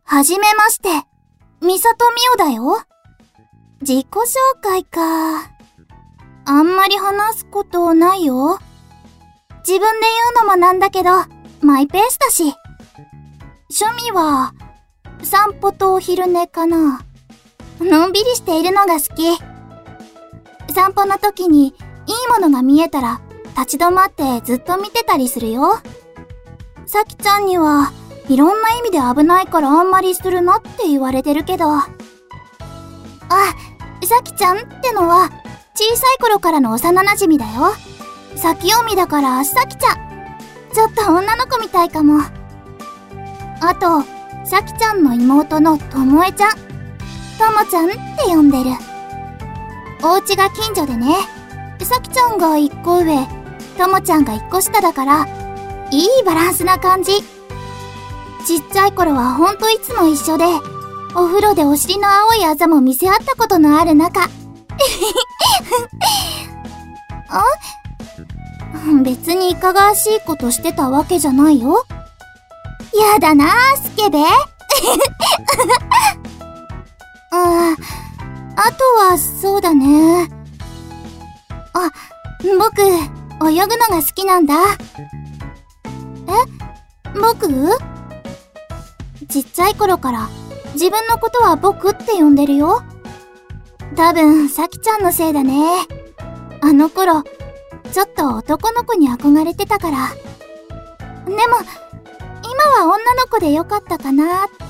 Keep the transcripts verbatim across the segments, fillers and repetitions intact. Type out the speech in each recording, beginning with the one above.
はじめまして、みさとみおだよ。自己紹介か。あんまり話すことないよ。自分で言うのもなんだけど、マイペースだし。趣味は、散歩とお昼寝かな。のんびりしているのが好き。散歩の時にいいものが見えたら立ち止まってずっと見てたりするよ。さきちゃんにはいろんな意味で危ないからあんまりするなって言われてるけど。あ、さきちゃんってのは小さい頃からの幼馴染だよ。先読みだからさきちゃん。ちょっと女の子みたいかも。あと、さきちゃんの妹のともえちゃん。ともちゃんって呼んでる。お家が近所でね。さきちゃんが一個上、ともちゃんが一個下だから、いいバランスな感じ。ちっちゃい頃はほんといつも一緒で、お風呂でお尻の青いあざも見せ合ったことのある仲。あ？別にいかがわしいことしてたわけじゃないよ。やだなぁ、スケベ。ああ、あとはそうだね。あ、僕、泳ぐのが好きなんだ。え？僕？ちっちゃい頃から自分のことは僕って呼んでるよ。多分、さきちゃんのせいだね。あの頃、ちょっと男の子に憧れてたから。でも、今は女の子でよかったかなーって。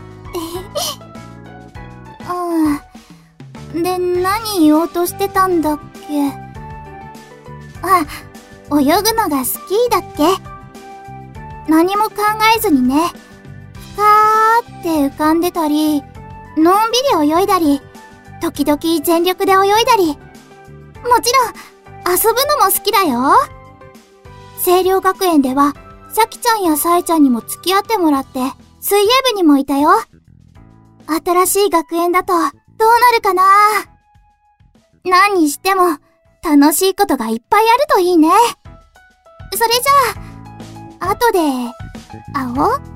ああ。で、何言おうとしてたんだっけ。あ、泳ぐのが好きだっけ。何も考えずにね。ふかーって浮かんでたり、のんびり泳いだり、時々全力で泳いだり。もちろん、遊ぶのも好きだよ。清涼学園では、さきちゃんやさえちゃんにも付き合ってもらって、水泳部にもいたよ。新しい学園だと、どうなるかな。何にしても、楽しいことがいっぱいあるといいね。それじゃあ、後で、会おう。